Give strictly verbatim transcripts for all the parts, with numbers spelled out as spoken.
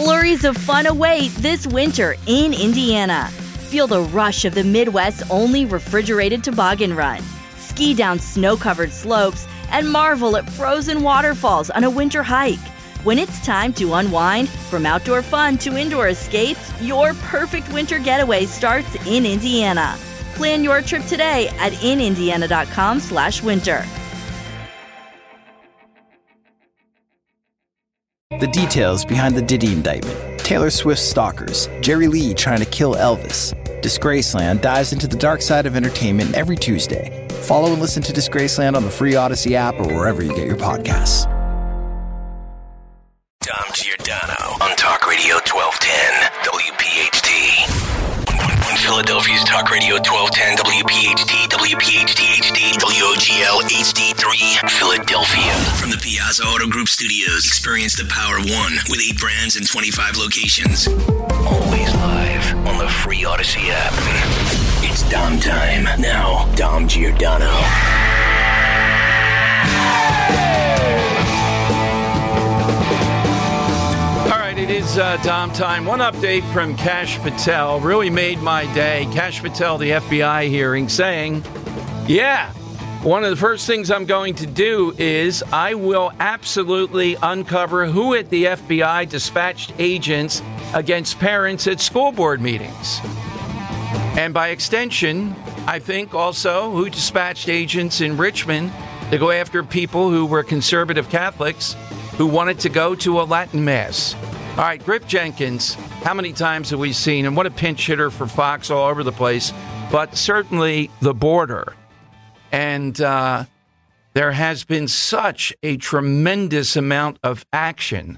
Flurries of fun await this winter in Indiana. Feel the rush of the Midwest's only refrigerated toboggan run. Ski down snow-covered slopes and marvel at frozen waterfalls on a winter hike. When it's time to unwind, from outdoor fun to indoor escapes, your perfect winter getaway starts in Indiana. Plan your trip today at in indiana dot com slash winter. The details behind the Diddy indictment, Taylor Swift's stalkers, Jerry Lee trying to kill Elvis. Disgraceland dives into the dark side of entertainment every Tuesday. Follow and listen to Disgraceland on the free Odyssey app or wherever you get your podcasts. Dom Giordano on Talk Radio twelve ten W P H T. Philadelphia's Talk Radio twelve ten W P H T, W P H T H D, W O G L H D three, Philadelphia. From the Piazza Auto Group Studios, experience the Power of One with eight brands and twenty-five locations. Always live on the free Odyssey app. It's Dom time. Now, Dom Giordano. It is uh, Dom time. One update from Kash Patel really made my day. Kash Patel, the F B I hearing, saying, yeah, one of the first things I'm going to do is I will absolutely uncover who at the F B I dispatched agents against parents at school board meetings. And by extension, I think also who dispatched agents in Richmond to go after people who were conservative Catholics who wanted to go to a Latin Mass. All right, Griff Jenkins, how many times have we seen him? What a pinch hitter for Fox all over the place, but certainly the border. And uh, there has been such a tremendous amount of action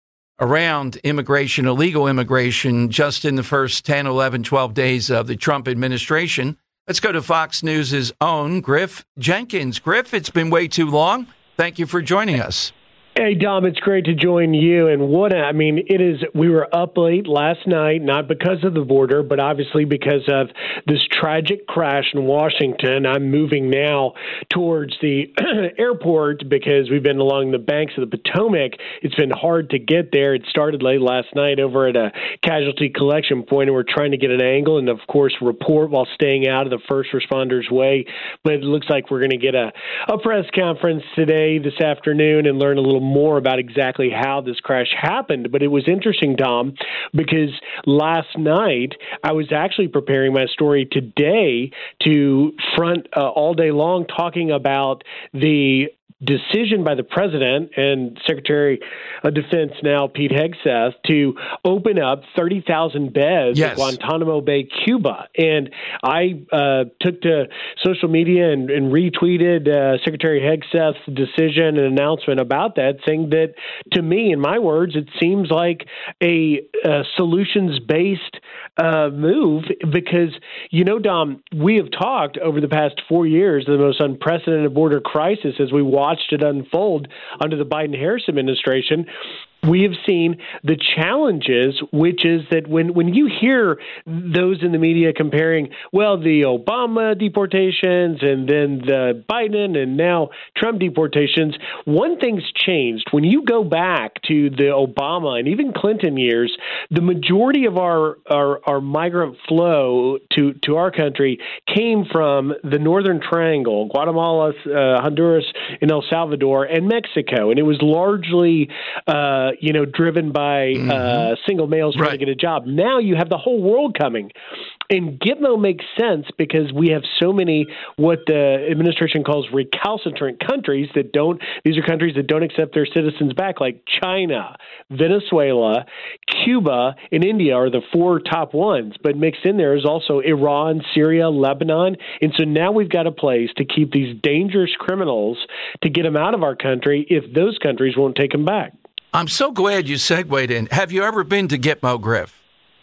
around immigration, illegal immigration, just in the first ten, eleven, twelve days of the Trump administration. Let's go to Fox News' own Griff Jenkins. Griff, it's been way too long. Thank you for joining us. Hey, Dom, it's great to join you. And what, I mean, it is, we were up late last night, not because of the border, but obviously because of this tragic crash in Washington. I'm moving now towards the airport because we've been along the banks of the Potomac. It's been hard to get there. It started late last night over at a casualty collection point, and we're trying to get an angle and, of course, report while staying out of the first responders' way. But it looks like we're going to get a, a press conference today, this afternoon, and learn a little more about exactly how this crash happened. But it was interesting, Dom, because last night I was actually preparing my story today to front uh, all day long talking about the decision by the president and Secretary of Defense now, Pete Hegseth, to open up thirty thousand beds yes. at Guantanamo Bay, Cuba. And I uh, took to social media and, and retweeted uh, Secretary Hegseth's decision and announcement about that, saying that, to me, in my words, it seems like a, a solutions-based uh, move because, you know, Dom, we have talked over the past four years of the most unprecedented border crisis as we watch watched it unfold under the Biden-Harris administration. We have seen the challenges, which is that when, when you hear those in the media comparing, well, the Obama deportations and then the Biden and now Trump deportations, one thing's changed. When you go back to the Obama and even Clinton years, the majority of our, our, our migrant flow to, to our country came from the Northern Triangle, Guatemala, uh, Honduras, and El Salvador, and Mexico. And it was largely uh, you know, driven by mm-hmm. uh, single males trying right. to get a job. Now you have the whole world coming. And Gitmo makes sense because we have so many what the administration calls recalcitrant countries that don't, these are countries that don't accept their citizens back, like China, Venezuela, Cuba, and India are the four top ones. But mixed in there is also Iran, Syria, Lebanon. And so now we've got a place to keep these dangerous criminals to get them out of our country if those countries won't take them back. I'm so glad you segued in. Have you ever been to Gitmo, Griff?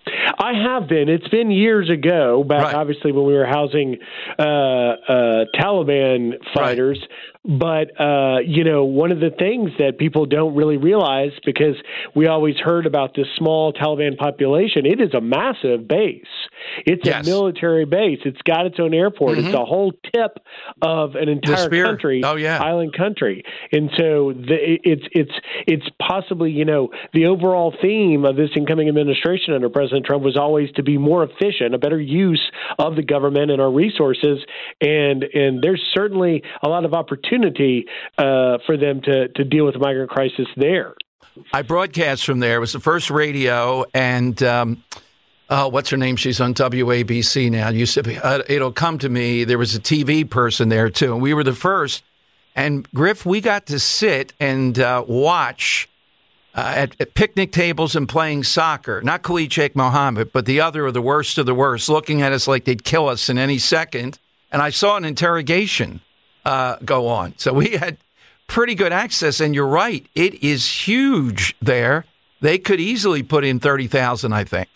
I have been. It's been years ago, back right. obviously when we were housing uh, uh, Taliban fighters. But, uh, you know, one of the things that people don't really realize, because we always heard about this small Taliban population, it is a massive base. It's yes. a military base. It's got its own airport. Mm-hmm. It's a whole tip of an entire country, oh, yeah. island country. And so the, it's it's it's possibly, you know, the overall theme of this incoming administration under President Trump was always to be more efficient, a better use of the government and our resources. And and there's certainly a lot of opportunity uh, for them to, to deal with the migrant crisis there. I broadcast from there. It was the first radio, and um, uh, what's her name? She's on W A B C now. Used to be, uh, it'll come to me. There was a T V person there, too, and we were the first. And, Griff, we got to sit and uh, watch uh, at, at picnic tables and playing soccer. Not Khalid Sheikh Mohammed, but the other of the worst of the worst, looking at us like they'd kill us in any second. And I saw an interrogation uh, go on. So we had pretty good access. And you're right, it is huge there. They could easily put in thirty thousand, I think.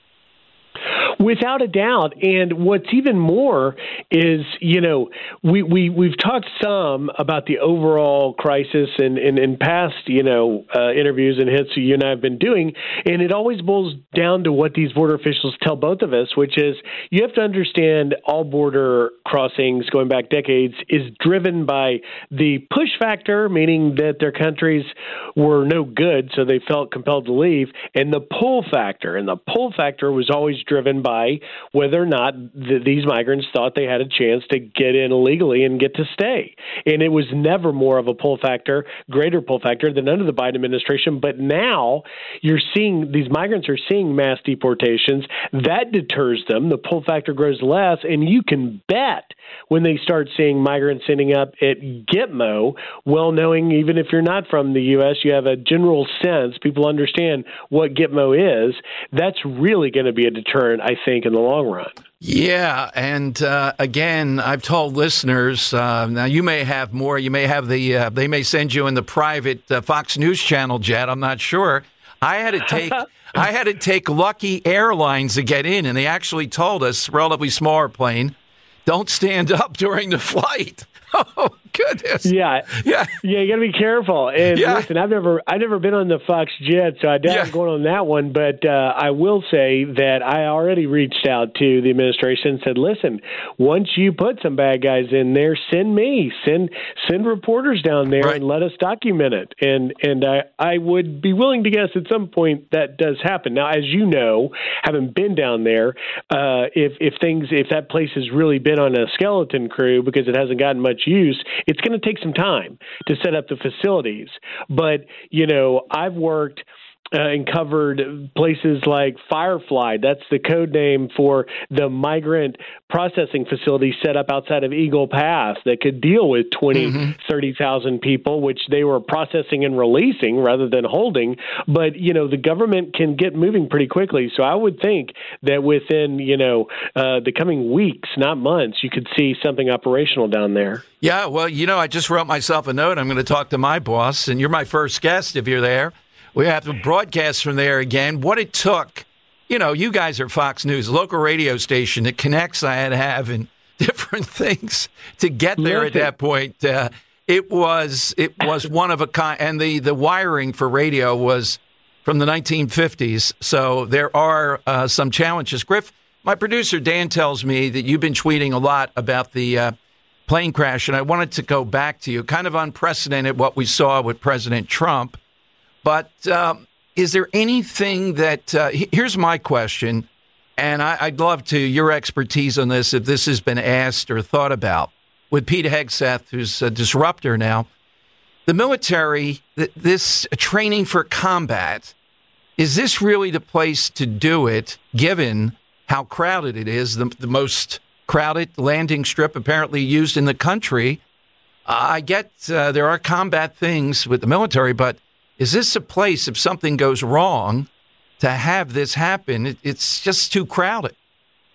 Without a doubt. And what's even more is, you know, we, we, we've talked some about the overall crisis in, in, in past, you know, uh, interviews and hits you and I have been doing. And it always boils down to what these border officials tell both of us, which is you have to understand all border crossings going back decades is driven by the push factor, meaning that their countries were no good, so they felt compelled to leave, and the pull factor. And the pull factor was always driven by whether or not th- these migrants thought they had a chance to get in illegally and get to stay. And it was never more of a pull factor, greater pull factor than under the Biden administration. But now you're seeing these migrants are seeing mass deportations. That deters them. The pull factor grows less. And you can bet when they start seeing migrants ending up at Gitmo, well knowing even if you're not from the U S, you have a general sense, people understand what Gitmo is, that's really going to be a deterrent, I think, in the long run. Yeah, and uh, again, I've told listeners, uh, now you may have more, you may have the, uh, they may send you in the private uh, Fox News channel jet, I'm not sure. I had to take... I had to take Lucky Airlines to get in, and they actually told us, relatively smaller plane, don't stand up during the flight. Oh, goodness. Yeah. Yeah. Yeah, you got to be careful. And yeah. listen, I've never I've never been on the Fox jet, so I doubt yeah. I'm going on that one. But uh, I will say that I already reached out to the administration and said, listen, once you put some bad guys in there, send me. Send send reporters down there right. and let us document it. And and I, I would be willing to guess at some point that does happen. Now, as you know, having been down there, uh, if, if things if that place has really been on a skeleton crew because it hasn't gotten much use, it's going to take some time to set up the facilities. But, you know, I've worked uh, and covered places like Firefly. That's the code name for the migrant processing facility set up outside of Eagle Pass that could deal with twenty, mm-hmm. thirty thousand people, which they were processing and releasing rather than holding. But, you know, the government can get moving pretty quickly. So I would think that within, you know, uh, the coming weeks, not months, you could see something operational down there. Yeah, well, you know, I just wrote myself a note. I'm going to talk to my boss, and you're my first guest if you're there. We have to broadcast from there again. What it took, you know, you guys are Fox News, local radio station that connects I had to have in different things to get there Listen. At that point. Uh, it was it was one of a kind, and the, the wiring for radio was from the nineteen fifties. So there are uh, some challenges. Griff, my producer Dan tells me that you've been tweeting a lot about the uh, plane crash, and I wanted to go back to you. Kind of unprecedented what we saw with President Trump. But um, is there anything that uh, – here's my question, and I, I'd love to – your expertise on this, if this has been asked or thought about, with Pete Hegseth, who's a disruptor now. The military, th- this training for combat, is this really the place to do it, given how crowded it is, the, the most crowded landing strip apparently used in the country? Uh, I get uh, there are combat things with the military, but – is this a place, if something goes wrong, to have this happen? It, it's just too crowded.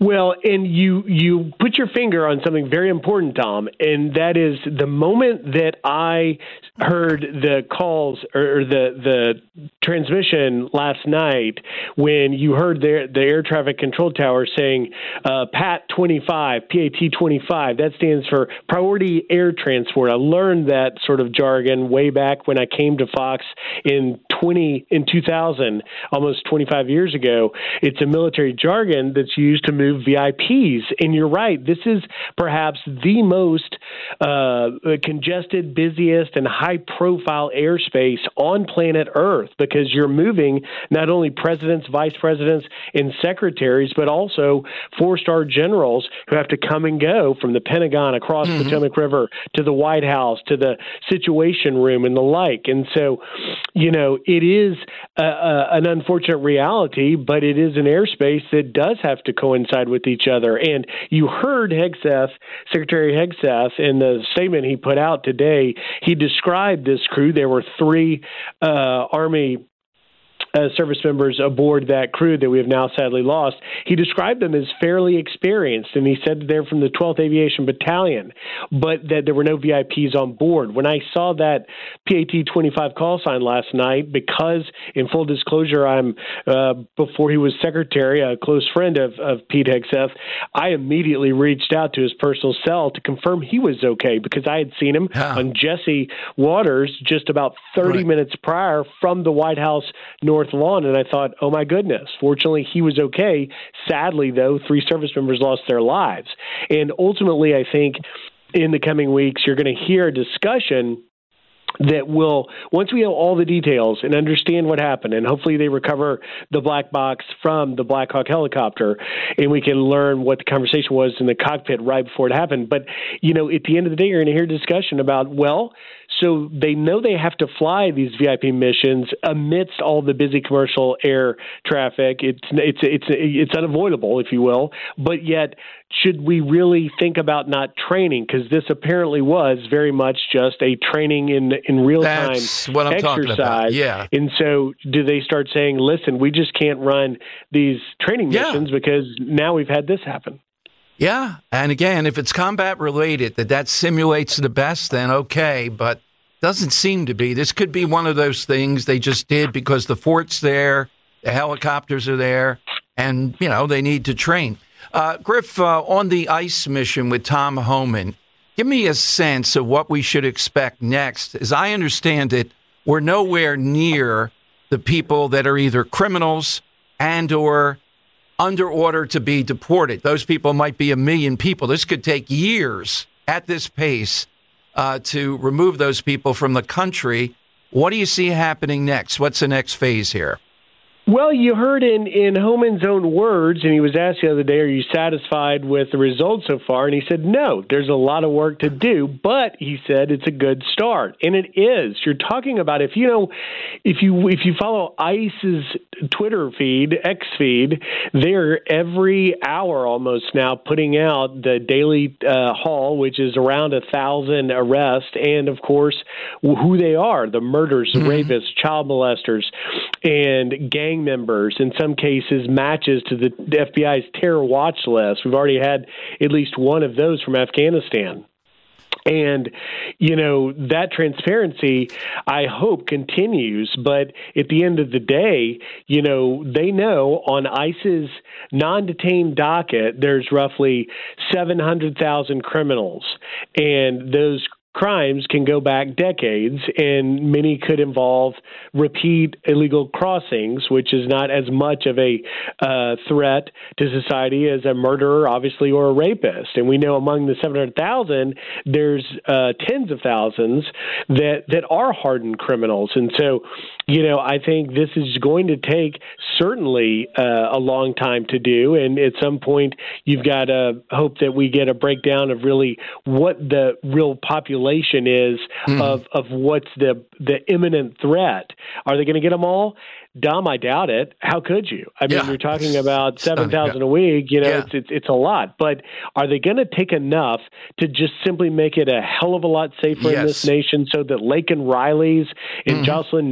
Well, and you you put your finger on something very important, Tom, and that is the moment that I heard the calls or the the transmission last night when you heard the, the air traffic control tower saying uh, P A T twenty-five, P A T twenty-five, that stands for Priority Air Transport. I learned that sort of jargon way back when I came to Fox in twenty in two thousand, almost twenty-five years ago. It's a military jargon that's used to move V I Ps. And you're right, this is perhaps the most uh, congested, busiest, and high-profile airspace on planet Earth because you're moving not only presidents, vice presidents, and secretaries, but also four-star generals who have to come and go from the Pentagon across mm-hmm. Potomac River to the White House to the Situation Room and the like. And so, you know, it is a, a, an unfortunate reality, but it is an airspace that does have to coincide with each other. And you heard Hegseth, Secretary Hegseth, in the statement he put out today, he described this crew. There were three uh, Army Uh, service members aboard that crew that we have now sadly lost. He described them as fairly experienced, and he said they're from the twelfth Aviation Battalion, but that there were no V I Ps on board. When I saw that P A T twenty-five call sign last night, because in full disclosure, I'm uh, before he was secretary, a close friend of, of Pete Hegseth, I immediately reached out to his personal cell to confirm he was okay because I had seen him yeah. on Jesse Waters just about thirty right. minutes prior from the White House North Lawn, and I thought, oh my goodness. Fortunately, he was okay. Sadly, though, three service members lost their lives. And ultimately, I think in the coming weeks, you're going to hear a discussion that will, once we have all the details and understand what happened, and hopefully they recover the black box from the Black Hawk helicopter, and we can learn what the conversation was in the cockpit right before it happened. But, you know, at the end of the day, you're going to hear discussion about, well, so they know they have to fly these V I P missions amidst all the busy commercial air traffic. It's it's it's it's unavoidable, if you will. But yet, should we really think about not training? Because this apparently was very much just a training in in real time That's what I'm exercise. Talking about. Yeah. And so, do they start saying, "Listen, we just can't run these training yeah. missions because now we've had this happen"? Yeah, and again, if it's combat related, that that simulates the best, then okay, but doesn't seem to be. This could be one of those things they just did because the fort's there, the helicopters are there, and, you know, they need to train. Uh, Griff, uh, on the ICE mission with Tom Homan, give me a sense of what we should expect next. As I understand it, we're nowhere near the people that are either criminals and or under order to be deported. Those people might be a million people. This could take years at this pace uh, to remove those people from the country. What do you see happening next? What's the next phase here? Well, you heard in, in Homan's own words, and he was asked the other day, are you satisfied with the results so far? And he said, no, there's a lot of work to do, but he said it's a good start. And it is. You're talking about if you know, if you if you follow ICE's Twitter feed, X feed, they're every hour almost now putting out the daily uh, haul, which is around a thousand arrests, and of course, who they are, the murderers, the mm-hmm. rapists, child molesters, and gang members, in some cases matches to the F B I's terror watch list. We've already had at least one of those from Afghanistan. And, you know, that transparency, I hope, continues. But at the end of the day, you know, they know on ICE's non-detained docket, there's roughly seven hundred thousand criminals. And those crimes can go back decades, and many could involve repeat illegal crossings, which is not as much of a uh, threat to society as a murderer, obviously, or a rapist. And we know among the seven hundred thousand, there's uh, tens of thousands that, that are hardened criminals. And so, you know, I think this is going to take certainly uh, a long time to do. And at some point, you've got to hope that we get a breakdown of really what the real population is mm. of, of what's the, the imminent threat. Are they going to get them all? Dom, I doubt it. How could you? I mean, yeah. you're talking about seven thousand yeah. a week. You know, yeah. it's, it's it's a lot. But are they going to take enough to just simply make it a hell of a lot safer yes. in this nation so that Laken Riley's and mm-hmm. Jocelyn Nungaray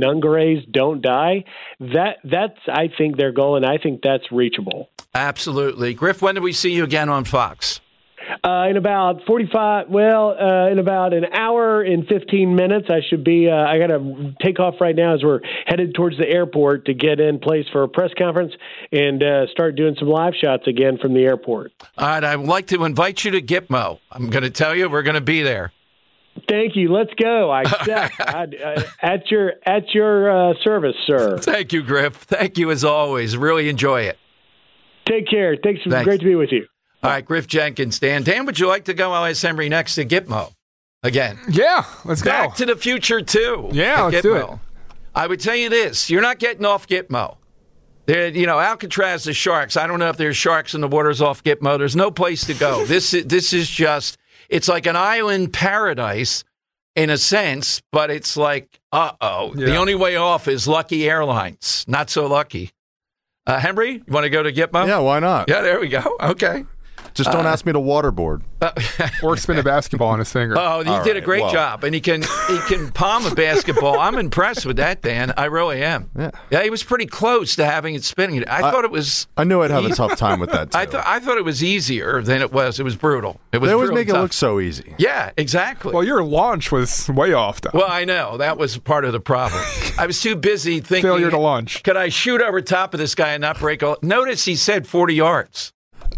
days, don't die. That that's I think their goal, and I think that's reachable. Absolutely. Griff, when do we see you again on Fox? Uh, in about forty-five, well, uh, in about an hour and fifteen minutes, I should be, uh, I got to take off right now as we're headed towards the airport to get in place for a press conference and uh, start doing some live shots again from the airport. All right. I would like to invite you to Gitmo. I'm going to tell you we're going to be there. Thank you. Let's go. I accept. I, I, at your, at your uh, service, sir. Thank you, Griff. Thank you as always. Really enjoy it. Take care. Thanks. Thanks. Great to be with you. All right, Griff Jenkins. Dan, Dan, would you like to go? I'll ask Henry next to Gitmo again. Yeah, let's go. Back to the Future two. Yeah, let's Gitmo. do it. I would tell you this: you're not getting off Gitmo. There, you know, Alcatraz, the sharks. I don't know if there's sharks in the waters off Gitmo. There's no place to go. this is this is just. It's like an island paradise in a sense, but it's like, uh oh. Yeah. The only way off is Lucky Airlines. Not so lucky. Uh, Henry, you want to go to Gitmo? Yeah, why not? Yeah, there we go. Okay. Just don't Uh, ask me to waterboard. Or spin a basketball on his finger. Oh, he All did a right, great well. job, and he can he can palm a basketball. I'm impressed with that, Dan. I really am. Yeah. yeah, he was pretty close to having it spinning. I, I- thought it was. I knew I'd have a tough time with that, too. I thought I thought it was easier than it was. It was brutal. It was. they always really make it tough. look so easy. Yeah, exactly. Well, your launch was way off, though. Well, I know that was part of the problem. I was too busy thinking. Failure to launch. Could I shoot over top of this guy and not break? All? Notice he said forty yards.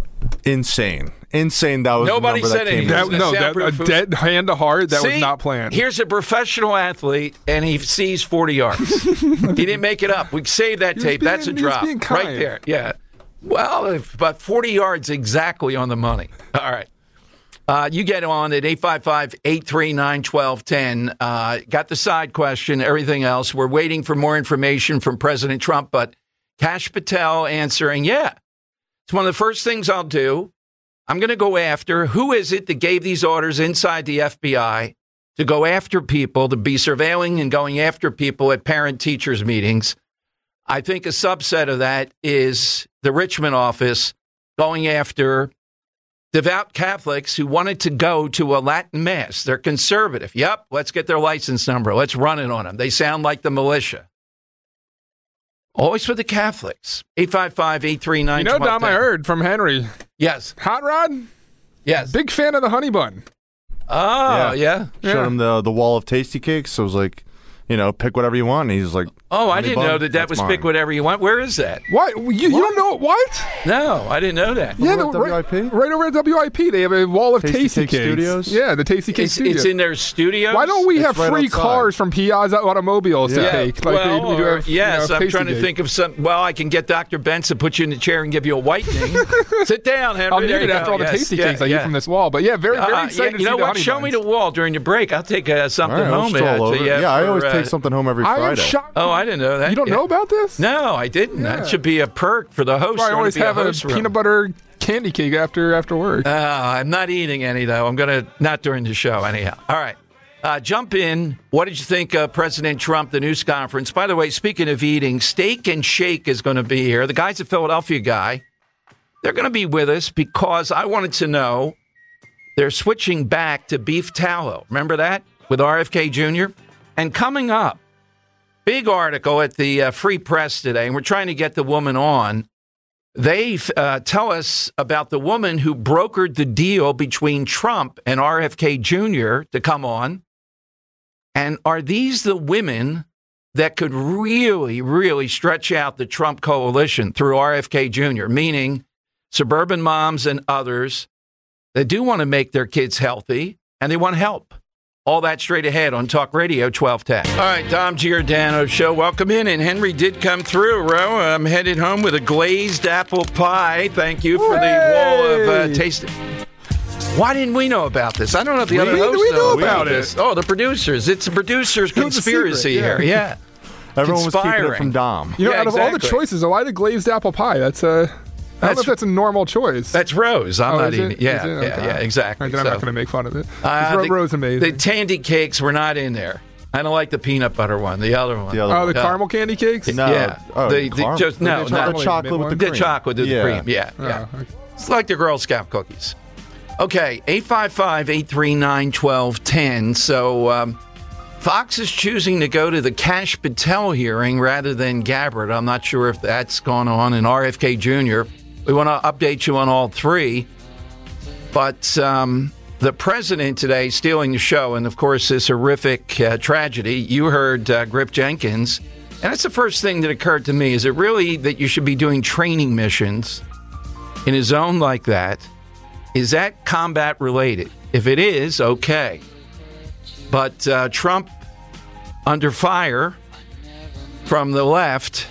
Insane. Insane. That was Nobody the number said that came anything. That, in. was no, the that, a soundproof- dead hand to heart, that was See? not planned. Here's a professional athlete, and he sees forty yards. He didn't make it up. We save that was tape. being- That's a he was drop being right kind. there. Yeah. Well, if, but forty yards exactly on the money. All right. Uh, you get on at eight five five, eight three nine, one two one zero. Uh, got the side question, everything else. We're waiting for more information from President Trump, but Kash Patel answering, yeah. It's one of the first things I'll do. I'm going to go after who is it that gave these orders inside the F B I to go after people, to be surveilling and going after people at parent-teachers meetings. I think a subset of that is the Richmond office going after devout Catholics who wanted to go to a Latin mass. They're conservative. Yep, let's get their license number. Let's run it on them. They sound like the militia. Always for the Catholics. eight five five, eight three nine, You know, Dom, I heard from Henry. Yes. Hot Rod, Yes. big fan of the honey bun. Oh, yeah. Showed Yeah. him the the wall of tasty cakes. So it was like, you know, pick whatever you want. And he's like, Oh, I honey didn't bun, know that that that's was mine. pick whatever you want. Where is that? What? You, you don't know what? No, I didn't know that. Yeah, over the, at W I P? Right, right over at W I P. They have a wall of Tasty Tasty, Cake Cakes. Studios? Yeah, the Tasty Cake It's, Studios. it's in their studios? Why don't we It's have right free outside. cars from Piazza Automobiles to Yeah. take? Like well, they, we do or- have, yes, you know, I'm Tasty trying to Cake. think of some. Well, I can get Doctor Benson, put you in the chair, and give you a whitening. Sit down, Henry. I'll There need you it after go. all the Yes, tasty yeah, cakes I yeah. get from this wall. But yeah, very, very Uh, excited yeah, to you see know the what? honey Show buns. me the wall during your break. I'll take uh, something all right, I'll home. stroll uh, over. to you Yeah, I for, always uh, take something home every I am Friday. shocked. Oh, I didn't know that. You don't Yeah. know about this? No, I didn't. Yeah. That should be a perk for the host. I There always to be have a host room. peanut butter candy cake after after work. Uh, I'm not eating any, though. I'm going to, not during the show, anyhow. All right. Uh, jump in. What did you think of President Trump, the news conference? By the way, speaking of eating, Steak and Shake is going to be here. The guy's a Philadelphia guy. They're going to be with us because I wanted to know they're switching back to beef tallow. Remember that with R F K Junior? And coming up, big article at the uh, Free Press today, and we're trying to get the woman on. They uh, tell us about the woman who brokered the deal between Trump and R F K Junior to come on. And are these the women that could really, really stretch out the Trump coalition through R F K Junior, meaning suburban moms and others that do want to make their kids healthy and they want help? All that straight ahead on Talk Radio twelve ten. All right, Dom Giordano Show. Welcome in. And Henry did come through, Ro. I'm headed home with a glazed apple pie. Thank you for the wall of uh, tasting. Why didn't we know about this? I don't know if the We- other we hosts know know about this. it. Oh, the producers. It's a producer's It was a conspiracy secret, here. yeah. Yeah. Everyone was keeping it Conspiring. from Dom. You know, Yeah, out of all the exactly. choices, why the glazed apple pie? That's a. I don't That's- know if that's a normal choice. That's Rose. I'm Oh, not is it? eating it. Yeah, Is it? yeah, Okay. yeah, exactly. All right, then I'm So, not going to make fun of it. uh, Ro- the, Rose amazing. the tandy cakes were not in there. I don't like the peanut butter one. The other one. The other oh, the Yeah. caramel candy cakes? No. Yeah. Oh, the, the, caramel. just, no, The not the chocolate with the the cream. chocolate with the Yeah. cream. Yeah, Oh, yeah. okay. It's like the Girl Scout cookies. Okay, eight five five, eight three nine, one two one zero. So um, Fox is choosing to go to the Kash Patel hearing rather than Gabbard. I'm not sure if that's gone on. And R F K Junior We want to update you on all three. But um, the president today stealing the show, and of course this horrific uh, tragedy. You heard uh, Griff Jenkins, and that's the first thing that occurred to me. Is it really that you should be doing training missions in a zone like that? Is that combat related? If it is, okay. But uh, Trump, under fire from the left,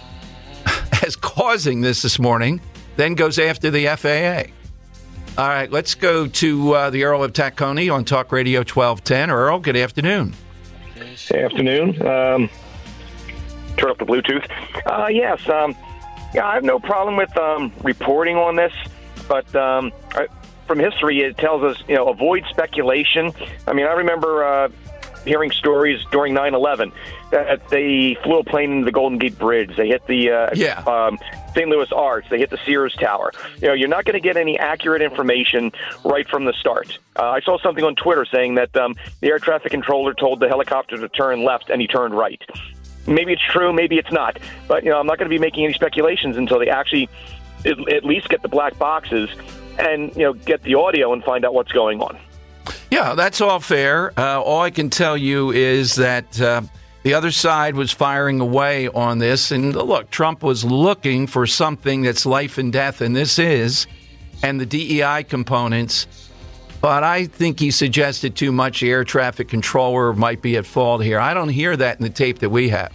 as causing this this morning, then goes after the F A A. All right, let's go to uh, the Earl of Tacony on Talk Radio twelve ten. Earl, good afternoon. Good afternoon. Um, turn up the Bluetooth. Uh, yes, um, yeah, I have no problem with um, reporting on this, but um, I, from history, it tells us, you know, avoid speculation. I mean, I remember uh, hearing stories during nine eleven that they flew a plane into the Golden Gate Bridge. They hit the uh, yeah. um, Saint Louis Arch. They hit the Sears Tower. You know, you're not going to get any accurate information right from the start. Uh, I saw something on Twitter saying that um, the air traffic controller told the helicopter to turn left, and he turned right. Maybe it's true, maybe it's not. But, you know, I'm not going to be making any speculations until they actually at, at least get the black boxes and, you know, get the audio and find out what's going on. Yeah, that's all fair. Uh, all I can tell you is that uh, the other side was firing away on this. And look, Trump was looking for something that's life and death, and this is, and the D E I components. But I think he suggested too much. The air traffic controller might be at fault here. I don't hear that in the tape that we have.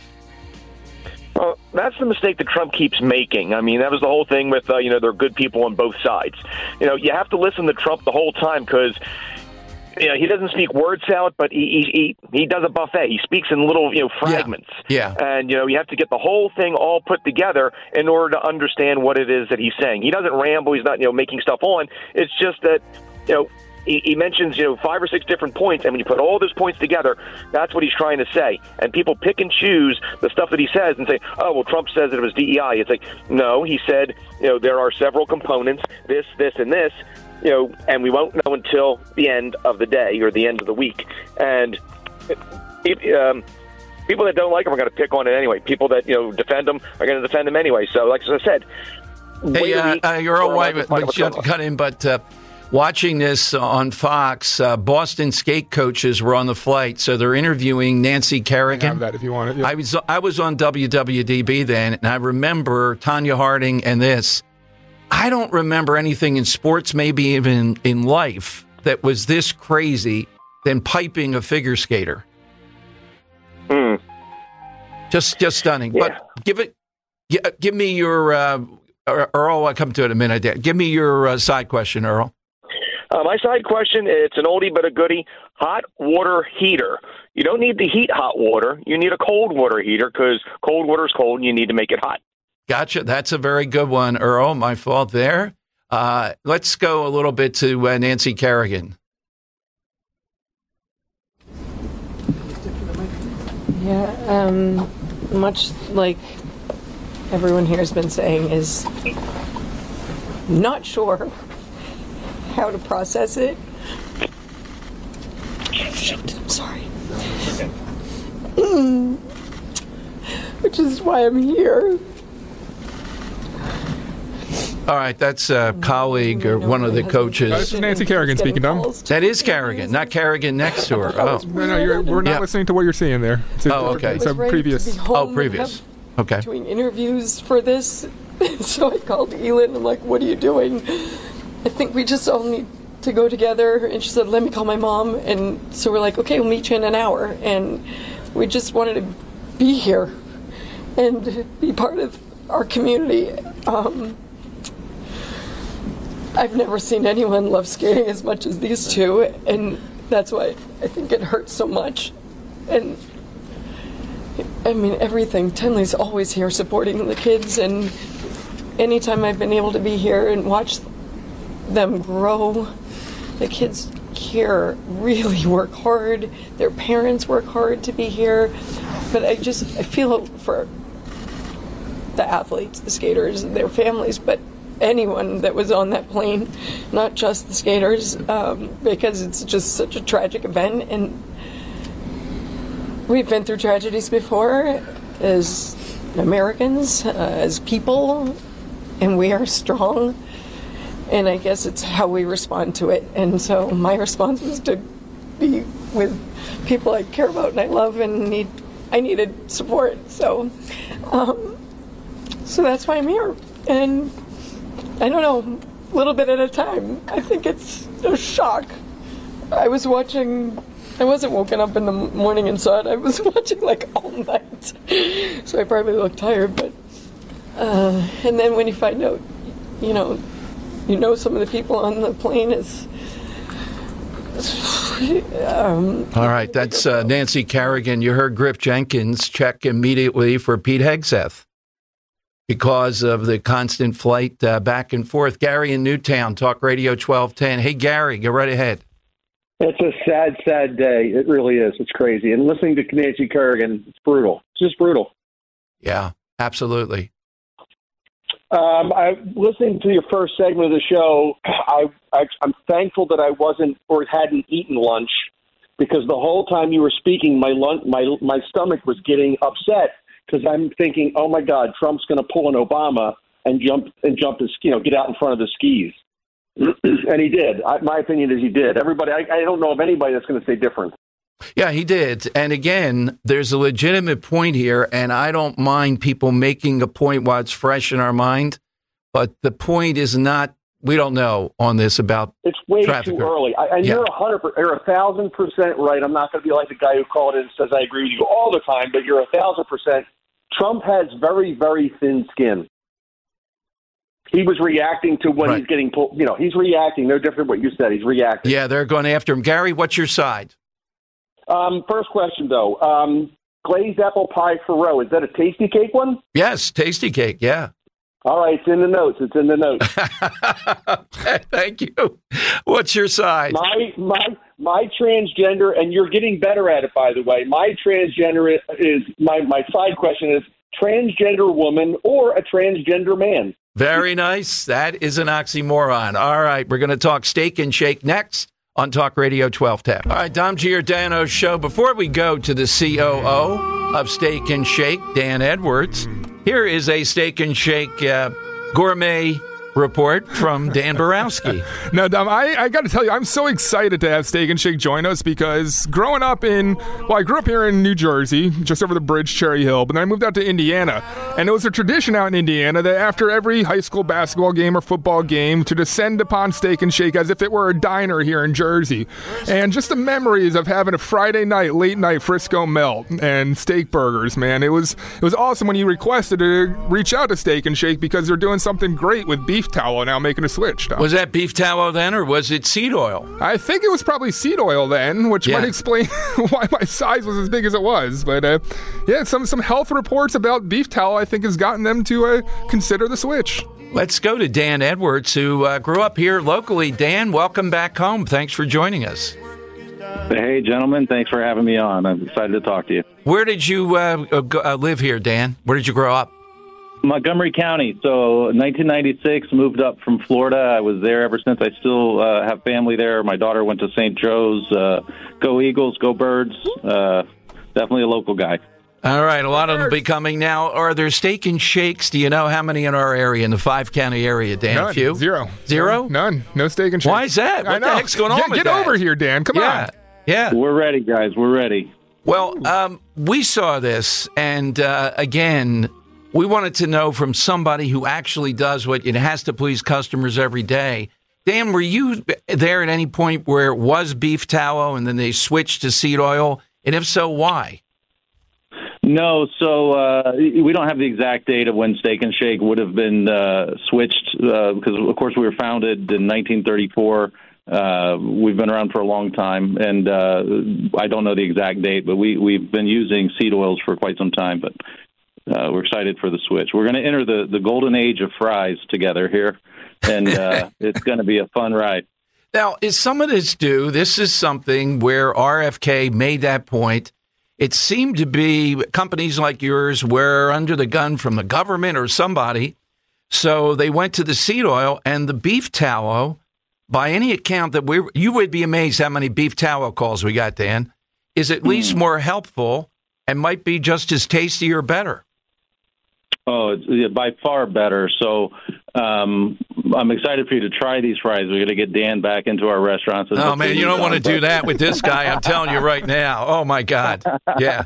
Well, that's the mistake that Trump keeps making. I mean, that was the whole thing with, uh, you know, there are good people on both sides. You know, you have to listen to Trump the whole time because, you know, he doesn't speak word salad, but he, he he does a buffet. He speaks in little, you know, fragments. Yeah. yeah. And, you know, you have to get the whole thing all put together in order to understand what it is that he's saying. He doesn't ramble. He's not, you know, making stuff on. It's just that, you know, he, he mentions, you know, five or six different points, and when you put all those points together, that's what he's trying to say. And people pick and choose the stuff that he says and say, oh, well, Trump says that it was D E I. It's like, no, he said, you know, there are several components, this, this, and this. You know, and we won't know until the end of the day or the end of the week. And it, um, people that don't like him are going to pick on it anyway. People that, you know, defend him are going to defend him anyway. So, like I said, hey, uh, uh, you're all right, but, but you cut in. But uh, watching this on Fox, uh, Boston skate coaches were on the flight, so they're interviewing Nancy Kerrigan. I have that if you want it. Yeah. I was I was on W W D B then, and I remember Tanya Harding and this. I don't remember anything in sports, maybe even in life, that was this crazy than piping a figure skater. Mm. Just, just stunning. Yeah. But give it, give me your uh, Earl. I'll come to it in a minute. Give me your uh, side question, Earl. Uh, my side question: it's an oldie but a goodie. Hot water heater. You don't need to heat hot water. You need a cold water heater because cold water is cold, and you need to make it hot. Gotcha. That's a very good one, Earl. My fault there. Uh, let's go a little bit to uh, Nancy Kerrigan. Yeah, um, much like everyone here has been saying, is not sure how to process it. Shoot, I'm sorry. Which is why I'm here. All right, that's a colleague or one of the coaches. Uh, this is Nancy Kerrigan speaking, Dom. That is Kerrigan, not Kerrigan next to her. Oh, no, no, you're, we're not yeah. listening to what you're saying there. It's a, oh, okay. It's a previous. Oh, previous. Okay. Doing interviews for this, so I called Elin. I'm like, "What are you doing? I think we just all need to go together." And she said, "Let me call my mom." And so we're like, "Okay, we'll meet you in an hour." And we just wanted to be here and be part of our community. Um, I've never seen anyone love skating as much as these two, and that's why I think it hurts so much. And I mean, everything. Tenley's always here supporting the kids, and anytime I've been able to be here and watch them grow, the kids here really work hard. Their parents work hard to be here. But I just, I feel for the athletes, the skaters, and their families, but anyone that was on that plane, not just the skaters, um, because it's just such a tragic event. And we've been through tragedies before as Americans, uh, as people, and we are strong. And I guess it's how we respond to it. And so my response was to be with people I care about and I love and need. I needed support. So, um, so that's why I'm here. And I don't know, a little bit at a time. I think it's a shock. I was watching. I wasn't woken up in the morning and saw it. I was watching like all night. So I probably look tired. But uh, and then when you find out, you know. You know, some of the people on the plane is. Um, All right, that's uh, Nancy Kerrigan. You heard Griff Jenkins check immediately for Pete Hegseth because of the constant flight uh, back and forth. Gary in Newtown, Talk Radio twelve ten. Hey, Gary, go right ahead. It's a sad, sad day. It really is. It's crazy. And listening to Nancy Kerrigan, it's brutal. It's just brutal. Yeah, absolutely. Um, I listening to your first segment of the show. I, I I'm thankful that I wasn't or hadn't eaten lunch, because the whole time you were speaking, my lunch, my my stomach was getting upset because I'm thinking, oh my God, Trump's going to pull an Obama and jump and jump his, you know, get out in front of the skis, and he did. I, my opinion is he did. Everybody, I, I don't know of anybody that's going to say different. Yeah, he did. And again, there's a legitimate point here, and I don't mind people making a point while it's fresh in our mind. But the point is not, we don't know on this about It's way traffic. too early. I, and Yeah. you're a hundred, you're a thousand percent right. I'm not going to be like the guy who called in and says I agree with you all the time, but you're a thousand percent. Trump has very, very thin skin. He was reacting to when Right. he's getting pulled. You know, he's reacting. No different what you said. He's reacting. Yeah, they're going after him. Gary, what's your side? Um, first question, though. Um, glazed apple pie Ferrero, is that a tasty cake one? Yes, tasty cake, yeah. All right, it's in the notes. It's in the notes. Thank you. What's your side? My my my transgender, and you're getting better at it, by the way. My transgender is my my side question is transgender woman or a transgender man. Very nice. That is an oxymoron. All right, we're going to talk Steak and Shake next on Talk Radio twelve ten. All right, Dom Giordano's show. Before we go to the C O O of Steak and Shake, Dan Edwards, here is a Steak and Shake uh, gourmet report from Dan Borowski. Now, Dom, I, I got to tell you, I'm so excited to have Steak and Shake join us because growing up in, well, I grew up here in New Jersey, just over the bridge, Cherry Hill, but then I moved out to Indiana. And it was a tradition out in Indiana that after every high school basketball game or football game to descend upon Steak and Shake as if it were a diner here in Jersey. And just the memories of having a Friday night, late night Frisco melt and steak burgers, man. It was, it was awesome when you requested to reach out to Steak and Shake because they're doing something great with beef tallow now, making a switch. Dom. Was that beef tallow then, or was it seed oil? I think it was probably seed oil then, which Yeah. might explain why my size was as big as it was. But uh, yeah, some some health reports about beef tallow I think has gotten them to uh, consider the switch. Let's go to Dan Edwards, who uh, grew up here locally. Dan, welcome back home. Thanks for joining us. Hey, gentlemen. Thanks for having me on. I'm excited to talk to you. Where did you uh, go, uh, live here, Dan? Where did you grow up? Montgomery County. So nineteen ninety-six, moved up from Florida. I was there ever since. I still uh, have family there. My daughter went to Saint Joe's. Uh, go Eagles, go Birds. Uh, definitely a local guy. All right, a lot of them will be coming now. Are there Steak and Shakes? Do you know how many in our area, in the five-county area, Dan? None. A few? Zero. Zero? None. No Steak and Shake. Why is that? I What the know. heck's going on Get, with get that? over here, Dan. Come Yeah. on. Yeah. We're ready, guys. We're ready. Well, um, we saw this, and uh, again, we wanted to know from somebody who actually does what it has to please customers every day. Dan, were you there at any point where it was beef tallow and then they switched to seed oil? And if so, why? No, so uh, we don't have the exact date of when Steak and Shake would have been uh, switched uh, because, of course, we were founded in nineteen thirty-four. Uh, we've been around for a long time, and uh, I don't know the exact date, but we, we've been using seed oils for quite some time, but uh, we're excited for the switch. We're going to enter the, the golden age of fries together here, and uh, it's going to be a fun ride. Now, is some of this due? This is something where R F K made that point. It seemed to be companies like yours were under the gun from the government or somebody, so they went to the seed oil and the beef tallow. By any account that we, you would be amazed how many beef tallow calls we got, Dan, is at least more helpful and might be just as tasty or better. Oh, it's yeah, by far better. So um, I'm excited for you to try these fries. We're going to get Dan back into our restaurants. Oh, man, you don't want to do that with this guy. I'm telling you right now. Oh, my God. Yeah.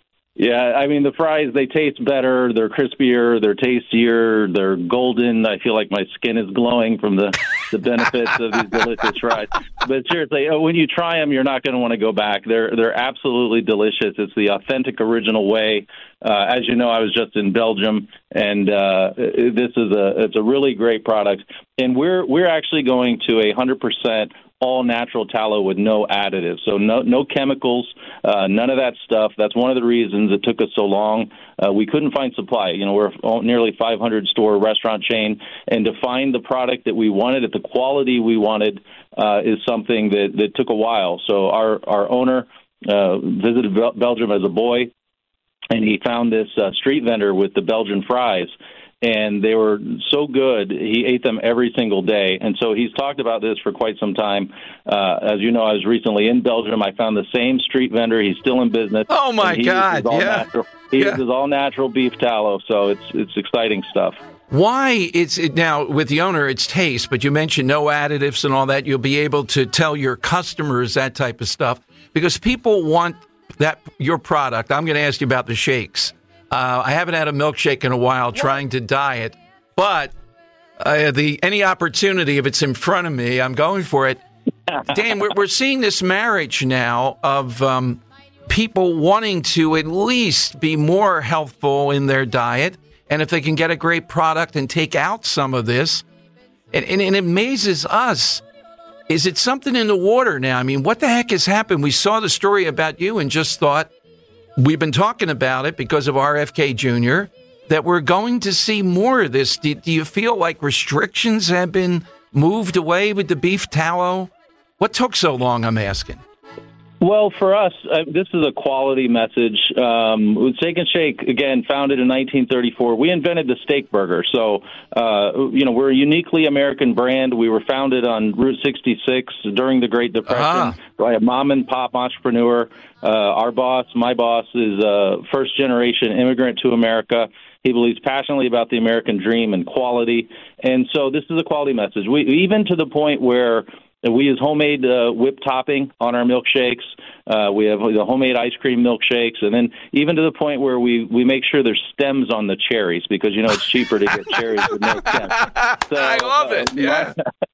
Yeah, I mean, the fries, they taste better. They're crispier. They're tastier. They're golden. I feel like my skin is glowing from the, the benefits of these delicious fries. But seriously, when you try them, you're not going to want to go back. They're they're absolutely delicious. It's the authentic, original way. Uh, as you know, I was just in Belgium, and uh, this is a it's a really great product. And we're we're actually going to a one hundred percent all natural tallow with no additives. So no no chemicals, uh, none of that stuff. That's one of the reasons it took us so long. Uh, we couldn't find supply. You know, we're a nearly five hundred store restaurant chain, and to find the product that we wanted at the quality we wanted uh, is something that, that took a while. So our, our owner uh, visited Bel- Belgium as a boy, and he found this uh, street vendor with the Belgian fries. And they were so good, he ate them every single day. And so he's talked about this for quite some time. Uh, as you know, I was recently in Belgium. I found the same street vendor. He's still in business. Oh, my he God, all yeah. Natural. He yeah. uses all natural beef tallow, so it's it's exciting stuff. Why it's it, now with the owner, it's taste, but you mentioned no additives and all that. You'll be able to tell your customers that type of stuff because people want that your product. I'm going to ask you about the shakes. Uh, I haven't had a milkshake in a while, trying to diet, but uh, the any opportunity, if it's in front of me, I'm going for it. Dan, we're, we're seeing this marriage now of um, people wanting to at least be more healthful in their diet, and if they can get a great product and take out some of this, and, and, and it amazes us. Is it something in the water now? I mean, what the heck has happened? We saw the story about you and just thought, we've been talking about it because of R F K Junior, that we're going to see more of this. Do, do you feel like restrictions have been moved away with the beef tallow? What took so long, I'm asking? Well, for us, uh, this is a quality message. Um, Steak and Shake, again, founded in nineteen thirty-four. We invented the steak burger. So, uh, you know, we're a uniquely American brand. We were founded on Route sixty-six during the Great Depression ah. by a mom-and-pop entrepreneur. Uh, our boss, my boss, is a first-generation immigrant to America. He believes passionately about the American dream and quality. And so this is a quality message. We even to the point where we use homemade uh, whipped topping on our milkshakes. Uh, we have the homemade ice cream milkshakes, and then even to the point where we, we make sure there's stems on the cherries because, you know, it's cheaper to get cherries with no stems. So, I love it, uh, yeah.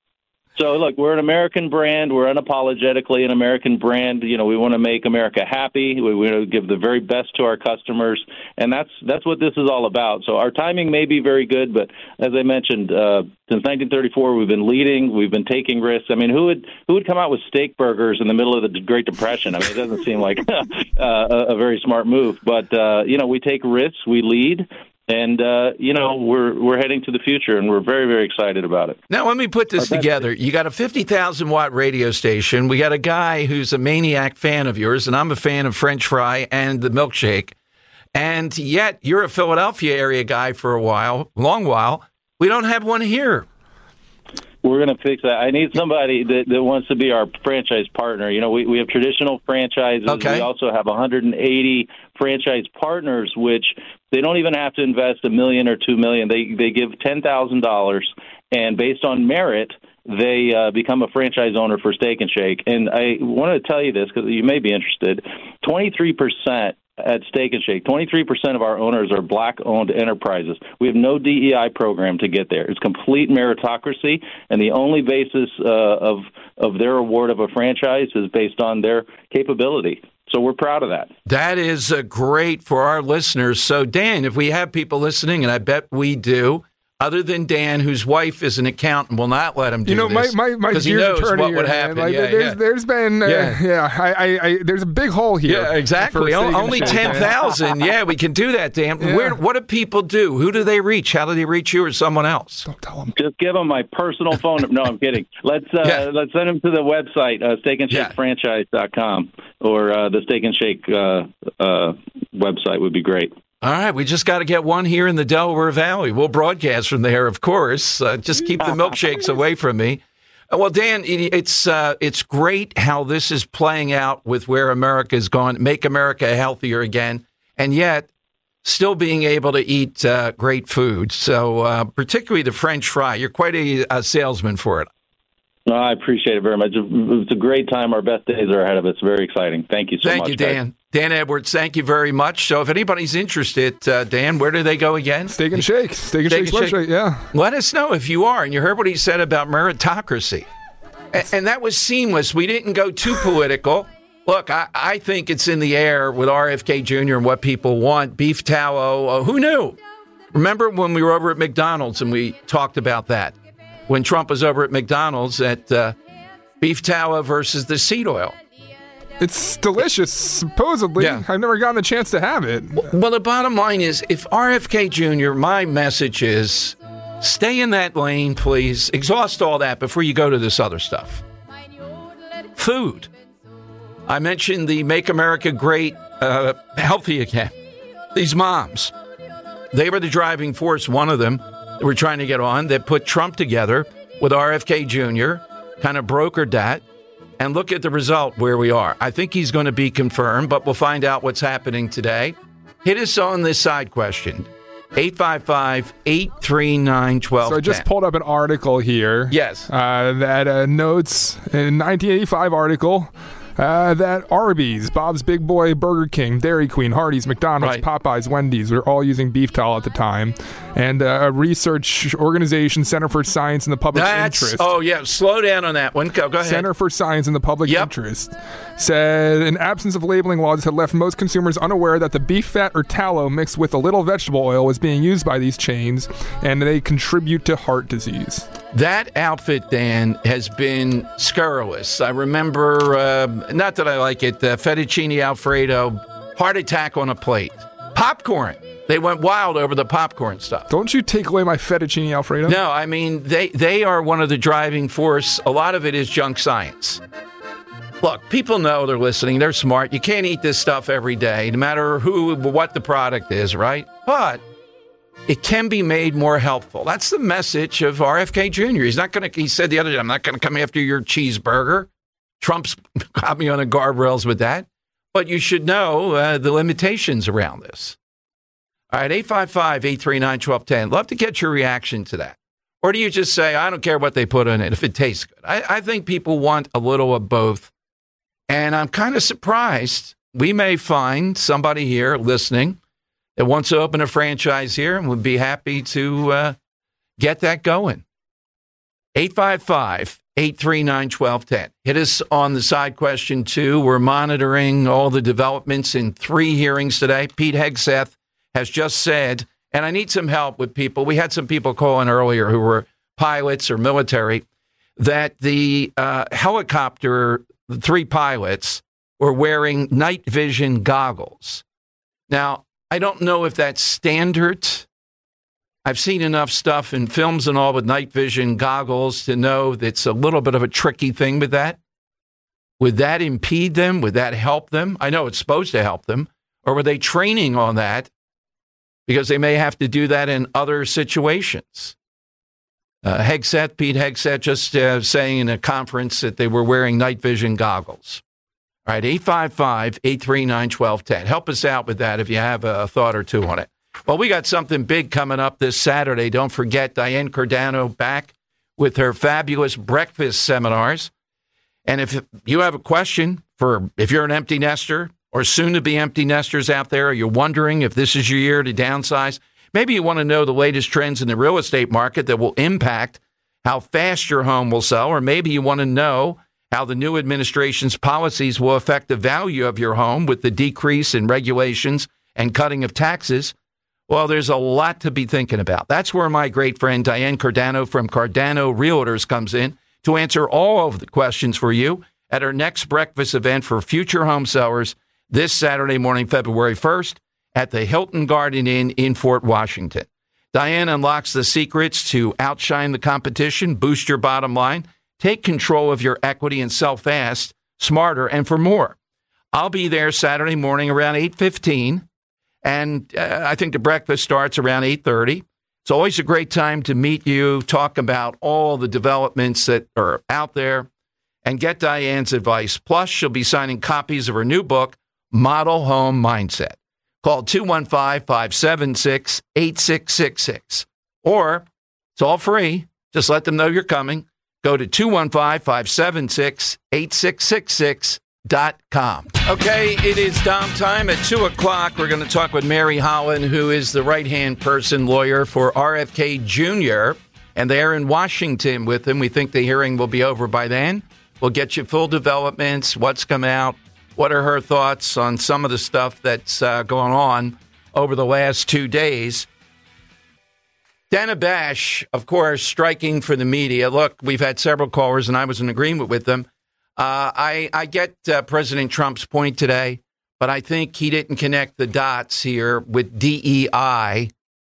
So, look, we're an American brand. We're unapologetically an American brand. You know, we want to make America happy. We want to give the very best to our customers, and that's that's what this is all about. So our timing may be very good, but as I mentioned, uh, since nineteen thirty-four, we've been leading. We've been taking risks. I mean, who would who would come out with steak burgers in the middle of the Great Depression? I mean, it doesn't seem like uh, a, a very smart move. But, uh, you know, we take risks. We lead. And, uh, you know, we're we're heading to the future, and we're very, very excited about it. Now, let me put this okay. together. You got a fifty thousand watt radio station. We got a guy who's a maniac fan of yours, and I'm a fan of French fry and the milkshake. And yet you're a Philadelphia area guy for a while, long while. We don't have one here. We're going to fix that. I need somebody that, that wants to be our franchise partner. You know, we, we have traditional franchises. Okay. We also have one hundred eighty franchise partners, which they don't even have to invest a million or two million. They they give ten thousand dollars, and based on merit, they uh, become a franchise owner for Steak and Shake. And I want to tell you this because you may be interested. twenty-three percent at Steak and Shake, twenty-three percent of our owners are black-owned enterprises. We have no D E I program to get there. It's complete meritocracy, and the only basis uh, of of their award of a franchise is based on their capability. So we're proud of that. That is uh, great for our listeners. So, Dan, if we have people listening, and I bet we do, other than Dan, whose wife is an accountant, will not let him do you know, this. my my my he knows attorney what would here, happen. Like, yeah, there's yeah. there's been uh, yeah, yeah I, I, I there's a big hole here. Yeah, exactly. Only ten thousand. Yeah, we can do that, Dan. Yeah. Where? What do people do? Who do they reach? How do they reach you or someone else? Don't tell them. Just give them my personal phone number. No, I'm kidding. Let's uh, yeah. let's send them to the website uh, steak and shake franchise dot com or uh, the Steak and Shake uh, uh, website would be great. All right, we just got to get one here in the Delaware Valley. We'll broadcast from there, of course. Uh, just keep the milkshakes away from me. Uh, well, Dan, it, it's uh, it's great how this is playing out with where America is going. Make America healthier again. and yet still being able to eat uh, great food. So uh, particularly the French fry. You're quite a, a salesman for it. No, I appreciate it very much. It's a great time. Our best days are ahead of us. Very exciting. Thank you so thank much. Thank you, Dan. Guys. Dan Edwards, thank you very much. So if anybody's interested, uh, Dan, where do they go again? Steak and Shake. Steak and Shake's website, yeah. Let us know if you are. And you heard what he said about meritocracy. And, and that was seamless. We didn't go too political. Look, I, I think it's in the air with R F K Junior and what people want. Beef tallow. Uh, who knew? Remember when we were over at McDonald's and we talked about that? When Trump was over at McDonald's at uh, beef tallow versus the seed oil. It's delicious, supposedly. Yeah. I've never gotten the chance to have it. Well, the bottom line is, if R F K Junior, my message is, stay in that lane, please. Exhaust all that before you go to this other stuff. Food. I mentioned the Make America Great uh, Healthy again. These moms, they were the driving force, one of them, that we're trying to get on, that put Trump together with R F K Junior, kind of brokered that, and look at the result where we are. I think he's going to be confirmed, but we'll find out what's happening today. Hit us on this side question, eight five five, eight three nine, one two one zero. So I just pulled up an article here. Yes. Uh, that uh, notes a nineteen eighty-five article Uh, that Arby's, Bob's Big Boy, Burger King, Dairy Queen, Hardee's, McDonald's, right. Popeyes, Wendy's were all using beef tallow at the time. And uh, a research organization, Center for Science in the Public That's, Interest. Oh, yeah. Slow down on that one. Go, go ahead. Center for Science in the Public yep. Interest said an absence of labeling laws had left most consumers unaware that the beef fat or tallow mixed with a little vegetable oil was being used by these chains, and they contribute to heart disease. That outfit, Dan, has been scurrilous. I remember, uh, not that I like it, uh, fettuccine Alfredo, heart attack on a plate. Popcorn. They went wild over the popcorn stuff. Don't you take away my fettuccine Alfredo? No, I mean, they, they are one of the driving force. A lot of it is junk science. Look, people know they're listening. They're smart. You can't eat this stuff every day, no matter who, what the product is, right? But it can be made more helpful. That's the message of R F K Junior He's not going to, he said the other day, I'm not going to come after your cheeseburger. Trump's got me on the guardrails with that. But you should know uh, the limitations around this. All right, eight five five, eight three nine, one two one zero. Love to get your reaction to that. Or do you just say, I don't care what they put in it if it tastes good? I, I think people want a little of both. And I'm kind of surprised. We may find somebody here listening that wants to open a franchise here and would be happy to uh, get that going. eight five five, eight three nine, one two one zero. Hit us on the side question, too. We're monitoring all the developments in three hearings today. Pete Hegseth has just said, and I need some help with people. We had some people call in earlier who were pilots or military, that the uh, helicopter, the three pilots, were wearing night vision goggles. Now, I don't know if that's standard. I've seen enough stuff in films and all with night vision goggles to know that's a little bit of a tricky thing with that. Would that impede them? Would that help them? I know it's supposed to help them. Or were they training on that because they may have to do that in other situations? Uh, Hegseth, Pete Hegseth, just uh, saying in a conference that they were wearing night vision goggles. All right, eight five five, eight three nine, one two one zero. Help us out with that if you have a thought or two on it. Well, we got something big coming up this Saturday. Don't forget Diane Cardano back with her fabulous breakfast seminars. And if you have a question for if you're an empty nester or soon-to-be empty nesters out there, or you're wondering if this is your year to downsize, maybe you want to know the latest trends in the real estate market that will impact how fast your home will sell, or maybe you want to know how the new administration's policies will affect the value of your home with the decrease in regulations and cutting of taxes. Well, there's a lot to be thinking about. That's where my great friend Diane Cardano from Cardano Realtors comes in to answer all of the questions for you at our next breakfast event for future home sellers this Saturday morning, February first, at the Hilton Garden Inn in Fort Washington. Diane unlocks the secrets to outshine the competition, boost your bottom line, take control of your equity, and sell fast, smarter, and for more. I'll be there Saturday morning around eight fifteen. And uh, I think the breakfast starts around eight thirty. It's always a great time to meet you, talk about all the developments that are out there, and get Diane's advice. Plus, she'll be signing copies of her new book, Model Home Mindset. Call two one five, five seven six, eight six six six. Or it's all free. Just let them know you're coming. Go to two one five, five seven six, eight six six six dot com. Okay, it is Dom time. At two o'clock, we're going to talk with Mary Holland, who is the right-hand person lawyer for R F K Junior, and they're in Washington with him. We think the hearing will be over by then. We'll get you full developments, what's come out, what are her thoughts on some of the stuff that's uh, going on over the last two days. Dana Bash, of course, striking for the media. Look, we've had several callers, and I was in agreement with them. Uh, I, I get uh, President Trump's point today, but I think he didn't connect the dots here with D E I.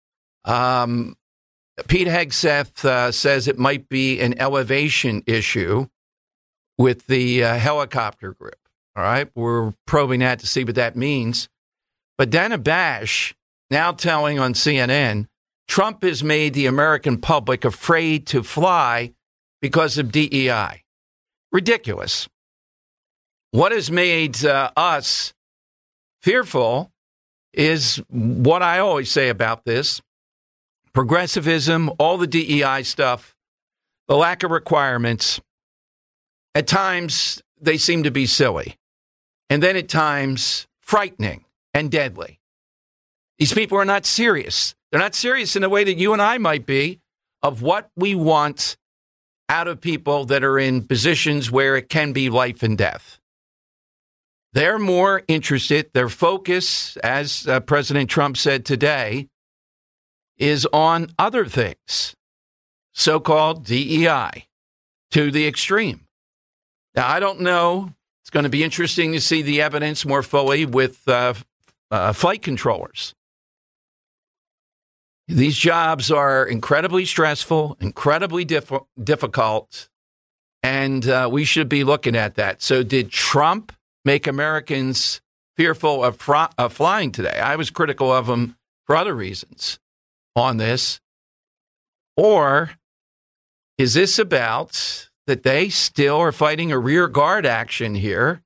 Um, Pete Hegseth uh, says it might be an elevation issue with the uh, helicopter grip. All right, we're probing that to see what that means. But Dana Bash now telling on C N N, Trump has made the American public afraid to fly because of D E I. Ridiculous. What has made uh, us fearful is what I always say about this. Progressivism, all the D E I stuff, the lack of requirements. At times, they seem to be silly. And then at times, frightening and deadly. These people are not serious. They're not serious in the way that you and I might be of what we want out of people that are in positions where it can be life and death. They're more interested, their focus, as uh, President Trump said today, is on other things, so-called D E I, to the extreme. Now, I don't know. It's going to be interesting to see the evidence more fully with uh, uh, flight controllers. These jobs are incredibly stressful, incredibly diff- difficult, and uh, we should be looking at that. So did Trump make Americans fearful of, fr- of flying today? I was critical of him for other reasons on this. Or is this about that they still are fighting a rear guard action here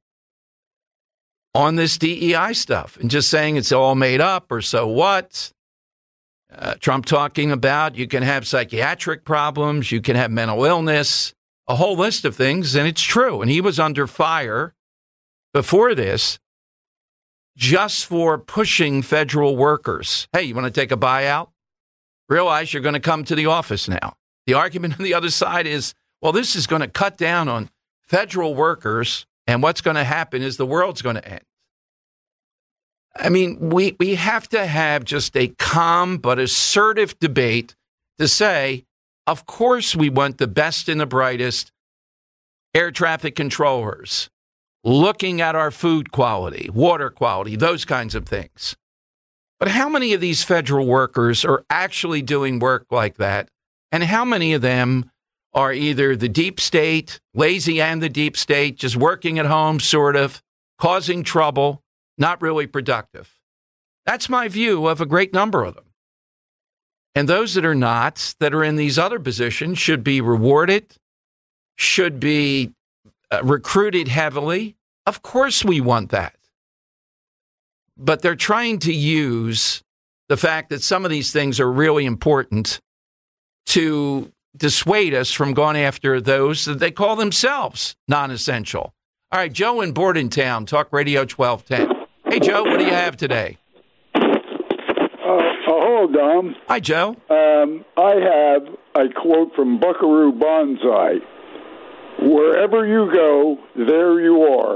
on this D E I stuff and just saying it's all made up or so what? Uh, Trump talking about you can have psychiatric problems, you can have mental illness, a whole list of things, and it's true. And he was under fire before this just for pushing federal workers. Hey, you want to take a buyout? Realize you're going to come to the office now. The argument on the other side is, well, this is going to cut down on federal workers, and what's going to happen is the world's going to end. I mean, we, we have to have just a calm but assertive debate to say, of course we want the best and the brightest air traffic controllers looking at our food quality, water quality, those kinds of things. But how many of these federal workers are actually doing work like that? And how many of them are either the deep state, lazy and the deep state, just working at home, sort of, causing trouble, not really productive? That's my view of a great number of them. And those that are not, that are in these other positions, should be rewarded, should be uh, recruited heavily. Of course we want that. But they're trying to use the fact that some of these things are really important to dissuade us from going after those that they call themselves non-essential. All right, Joe in Bordentown, Talk Radio twelve ten. Hey, Joe, what do you have today? Uh, hello, Dom. Hi, Joe. Um, I have a quote from Buckaroo Banzai. Wherever you go, there you are.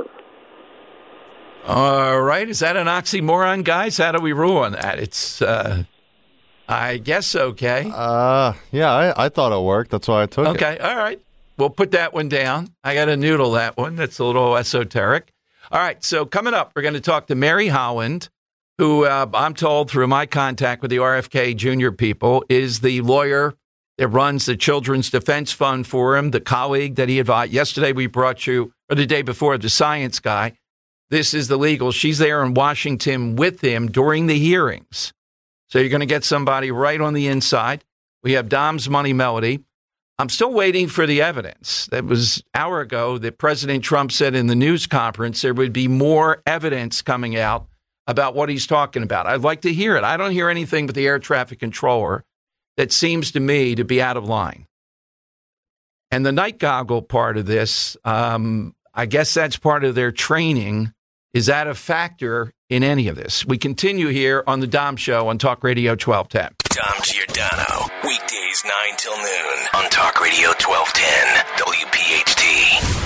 All right. Is that an oxymoron, guys? How do we rule on that? It's, uh, I guess, okay. Uh, yeah, I, I thought it worked. That's why I took okay. it. Okay. All right. We'll put that one down. I got to noodle that one. That's a little esoteric. All right. So coming up, we're going to talk to Mary Holland, who uh, I'm told through my contact with the R F K Junior people is the lawyer that runs the Children's Defense Fund for him, the colleague that he advised. Yesterday we brought you, or the day before, the science guy. This is the legal. She's there in Washington with him during the hearings. So you're going to get somebody right on the inside. We have Dom's Money Melody. I'm still waiting for the evidence. That was an hour ago that President Trump said in the news conference there would be more evidence coming out about what he's talking about. I'd like to hear it. I don't hear anything but the air traffic controller that seems to me to be out of line. And the night goggle part of this, um, I guess that's part of their training. Is that a factor in any of this? We continue here on the Dom Show on Talk Radio twelve ten. Dom Giordano, weekdays nine till noon on Talk Radio twelve ten, W P H T.